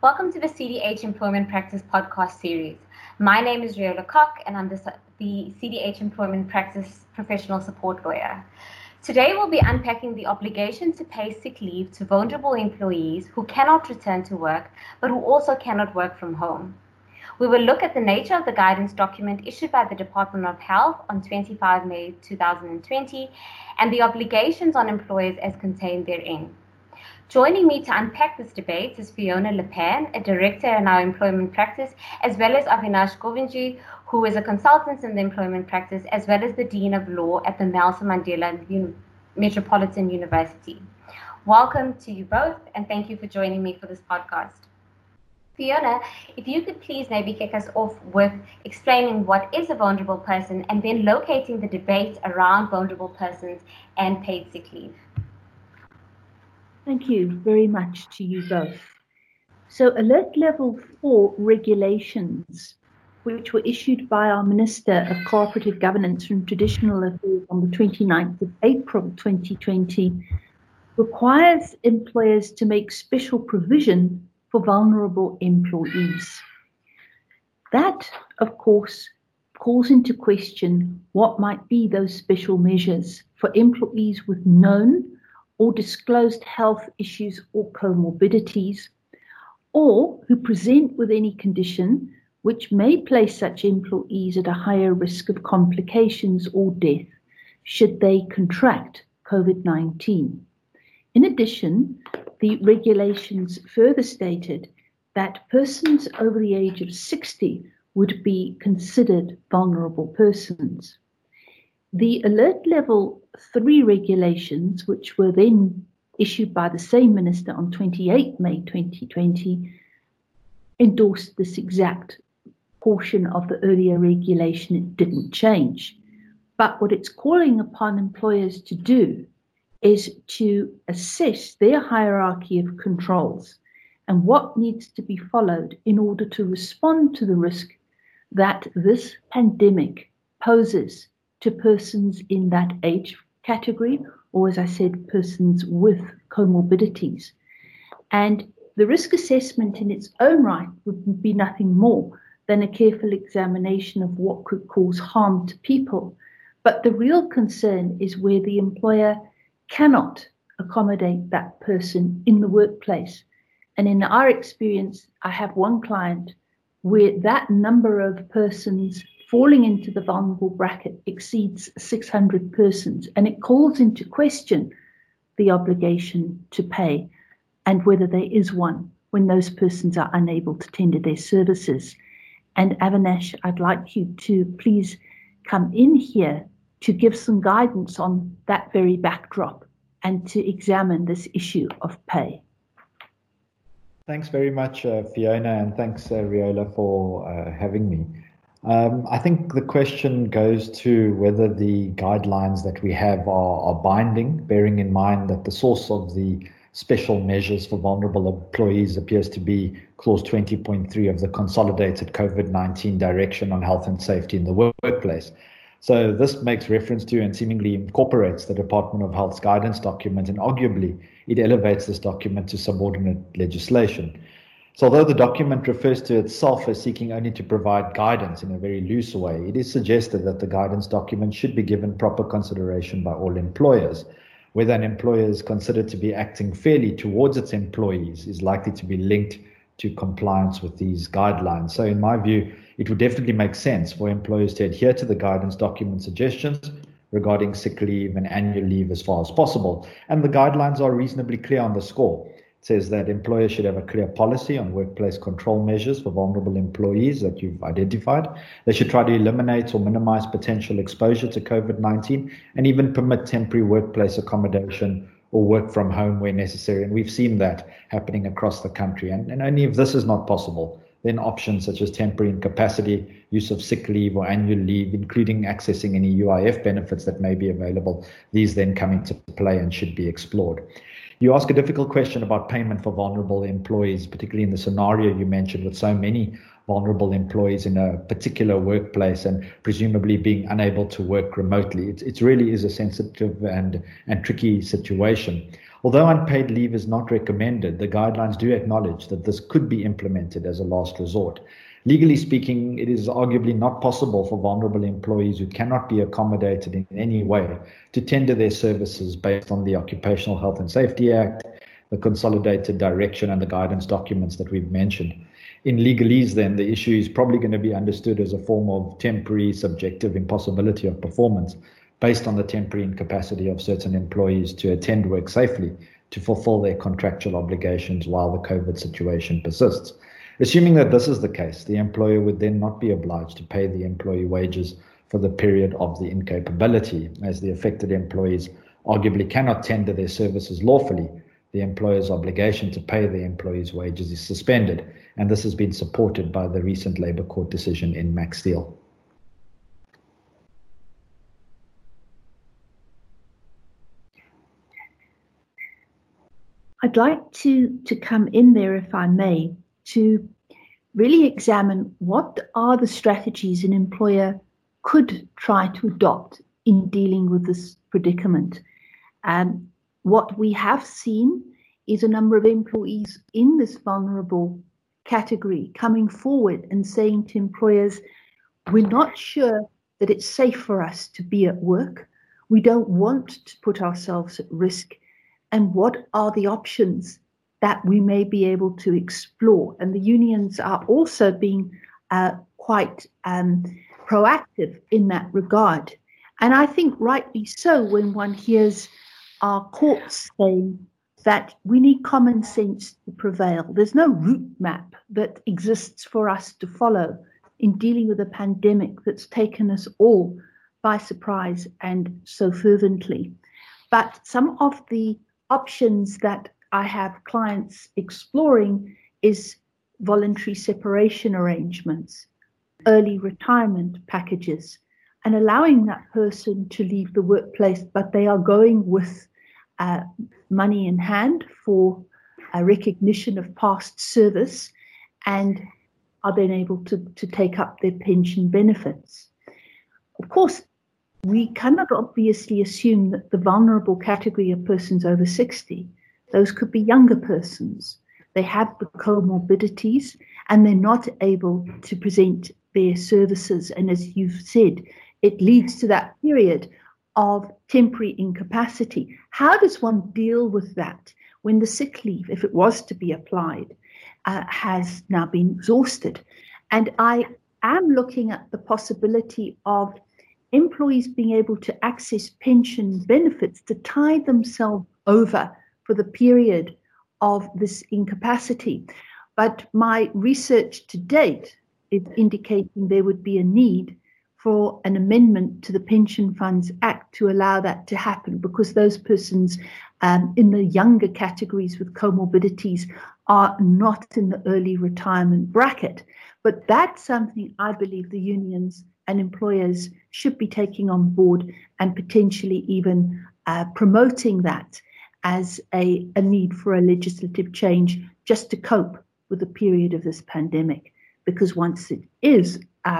Welcome to the CDH Employment Practice podcast series. My name is Riola Koch, and I'm the CDH Employment Practice professional support lawyer. Today, we'll be unpacking the obligation to pay sick leave to vulnerable employees who cannot return to work, but who also cannot work from home. We will look at the nature of the guidance document issued by the Department of Health on 25 May 2020 and the obligations on employers as contained therein. Joining me to unpack this debate is Fiona Lepan, a director in our employment practice, as well as Avinash Govinji, who is a consultant in the employment practice, as well as the Dean of Law at the Nelson Mandela Metropolitan University. Welcome to you both, and thank you for joining me for this podcast. Fiona, if you could please maybe kick us off with explaining what is a vulnerable person and then locating the debate around vulnerable persons and paid sick leave. Thank you very much to you both. So Alert Level 4 regulations, which were issued by our Minister of Cooperative Governance and Traditional Affairs on the 29th of April 2020, requires employers to make special provision for vulnerable employees. That, of course, calls into question what might be those special measures for employees with known or disclosed health issues or comorbidities, or who present with any condition which may place such employees at a higher risk of complications or death should they contract COVID-19. In addition, the regulations further stated that persons over the age of 60 would be considered vulnerable persons. The Alert Level 3 regulations, which were then issued by the same minister on 28 May 2020, endorsed this exact portion of the earlier regulation. It didn't change. But what it's calling upon employers to do is to assess their hierarchy of controls and what needs to be followed in order to respond to the risk that this pandemic poses to persons in that age category, or as I said, persons with comorbidities. And the risk assessment in its own right would be nothing more than a careful examination of what could cause harm to people. But the real concern is where the employer cannot accommodate that person in the workplace. And in our experience, I have one client where that number of persons falling into the vulnerable bracket exceeds 600 persons, and it calls into question the obligation to pay and whether there is one when those persons are unable to tender their services. And Avinash, I'd like you to please come in here to give some guidance on that very backdrop and to examine this issue of pay. Thanks very much, Fiona, and thanks, Riola, for having me. I think the question goes to whether the guidelines that we have are binding, bearing in mind that the source of the special measures for vulnerable employees appears to be Clause 20.3 of the Consolidated COVID-19 Direction on Health and Safety in the Workplace. So this makes reference to and seemingly incorporates the Department of Health's guidance document, and arguably it elevates this document to subordinate legislation. So although the document refers to itself as seeking only to provide guidance in a very loose way, it is suggested that the guidance document should be given proper consideration by all employers. Whether an employer is considered to be acting fairly towards its employees is likely to be linked to compliance with these guidelines. So in my view, it would definitely make sense for employers to adhere to the guidance document suggestions regarding sick leave and annual leave as far as possible. And the guidelines are reasonably clear on the score. Says that employers should have a clear policy on workplace control measures for vulnerable employees that you've identified. They should try to eliminate or minimize potential exposure to COVID-19 and even permit temporary workplace accommodation or work from home where necessary. And we've seen that happening across the country. And only if this is not possible, then options such as temporary incapacity, use of sick leave or annual leave, including accessing any UIF benefits that may be available, these then come into play and should be explored. You ask a difficult question about payment for vulnerable employees, particularly in the scenario you mentioned with so many vulnerable employees in a particular workplace and presumably being unable to work remotely. It really is a sensitive and tricky situation. Although unpaid leave is not recommended, the guidelines do acknowledge that this could be implemented as a last resort. Legally speaking, it is arguably not possible for vulnerable employees who cannot be accommodated in any way to tender their services based on the Occupational Health and Safety Act, the Consolidated Direction, and the guidance documents that we've mentioned. In legalese, then, the issue is probably going to be understood as a form of temporary subjective impossibility of performance based on the temporary incapacity of certain employees to attend work safely to fulfill their contractual obligations while the COVID situation persists. Assuming that this is the case, the employer would then not be obliged to pay the employee wages for the period of the incapability, as the affected employees arguably cannot tender their services lawfully. The employer's obligation to pay the employee's wages is suspended, and this has been supported by the recent Labour Court decision in Max Steel. I'd like to come in there, if I may, to really examine what are the strategies an employer could try to adopt in dealing with this predicament. What we have seen is a number of employees in this vulnerable category coming forward and saying to employers, we're not sure that it's safe for us to be at work. We don't want to put ourselves at risk. And what are the options that we may be able to explore? And the unions are also being quite proactive in that regard. And I think rightly so when one hears our courts saying that we need common sense to prevail. There's no route map that exists for us to follow in dealing with a pandemic that's taken us all by surprise and so fervently. But some of the options that I have clients exploring is voluntary separation arrangements, early retirement packages, and allowing that person to leave the workplace, but they are going with money in hand for a recognition of past service and are then able to take up their pension benefits. Of course, we cannot obviously assume that the vulnerable category of persons over 60, those could be younger persons. They have the comorbidities and they're not able to present their services. And as you've said, it leads to that period of temporary incapacity. How does one deal with that when the sick leave, if it was to be applied, has now been exhausted? And I am looking at the possibility of employees being able to access pension benefits to tide themselves over for the period of this incapacity. But my research to date is indicating there would be a need for an amendment to the Pension Funds Act to allow that to happen, because those persons in the younger categories with comorbidities are not in the early retirement bracket. But that's something I believe the unions and employers should be taking on board and potentially even promoting that as a need for a legislative change just to cope with the period of this pandemic. Because once it is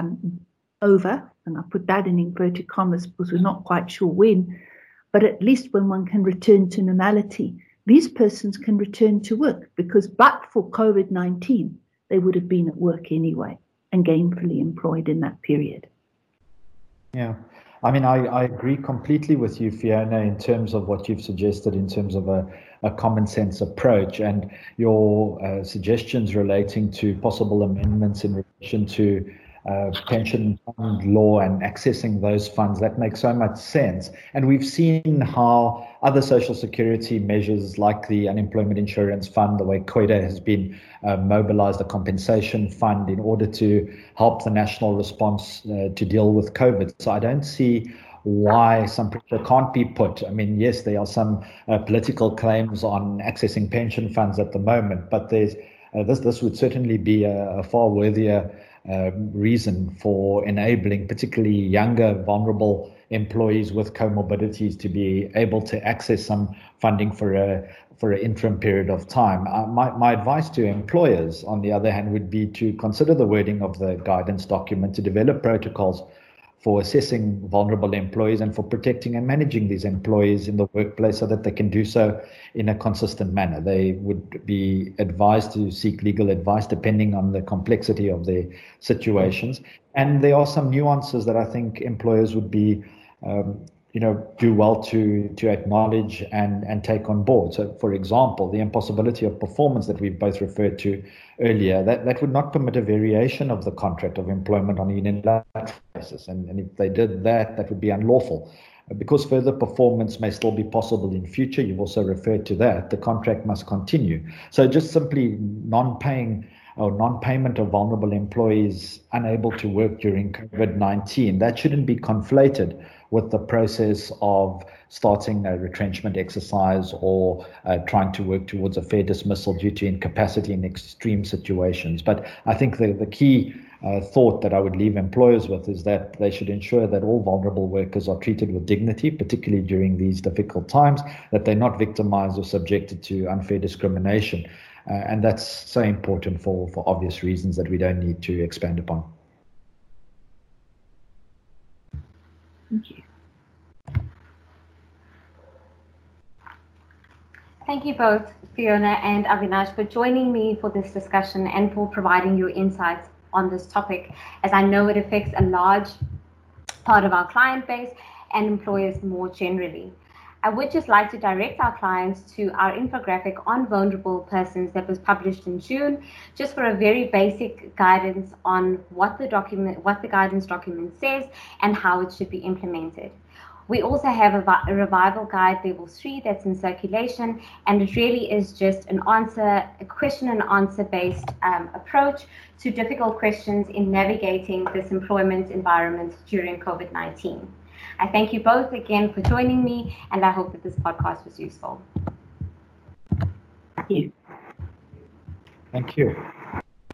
over, and I put that in inverted commas because we're not quite sure when, but at least when one can return to normality, these persons can return to work, because but for COVID-19, they would have been at work anyway and gainfully employed in that period. Yeah, I mean, I agree completely with you, Fiona, in terms of what you've suggested in terms of a common sense approach, and your suggestions relating to possible amendments in relation to pension fund law and accessing those funds. That makes so much sense. And we've seen how other social security measures like the unemployment insurance fund, the way COIDA has been mobilized, a compensation fund in order to help the national response to deal with COVID. So I don't see why some pressure can't be put. I mean, yes, there are some political claims on accessing pension funds at the moment, but there's this would certainly be a far worthier reason for enabling particularly younger, vulnerable employees with comorbidities to be able to access some funding for an interim period of time. My advice to employers, on the other hand, would be to consider the wording of the guidance document to develop protocols for assessing vulnerable employees and for protecting and managing these employees in the workplace so that they can do so in a consistent manner. They would be advised to seek legal advice depending on the complexity of their situations. And there are some nuances that I think employers would be do well to acknowledge and take on board. So, for example, the impossibility of performance that we've both referred to earlier, that would not permit a variation of the contract of employment on a unilateral basis. And if they did that, that would be unlawful. Because further performance may still be possible in future, you've also referred to that, the contract must continue. So just simply non-payment of vulnerable employees unable to work during COVID-19, that shouldn't be conflated with the process of starting a retrenchment exercise or trying to work towards a fair dismissal due to incapacity in extreme situations. But I think the key thought that I would leave employers with is that they should ensure that all vulnerable workers are treated with dignity, particularly during these difficult times, that they're not victimized or subjected to unfair discrimination. And that's so important for obvious reasons that we don't need to expand upon. Thank you. Thank you both, Fiona and Avinash, for joining me for this discussion and for providing your insights on this topic, as I know it affects a large part of our client base and employers more generally. I would just like to direct our clients to our infographic on vulnerable persons that was published in June, just for a very basic guidance on what the guidance document says and how it should be implemented. We also have a revival guide level 3 that's in circulation, and it really is just a question and answer based approach to difficult questions in navigating this employment environment during COVID-19. I thank you both again for joining me, and I hope that this podcast was useful. Thank you. Thank you.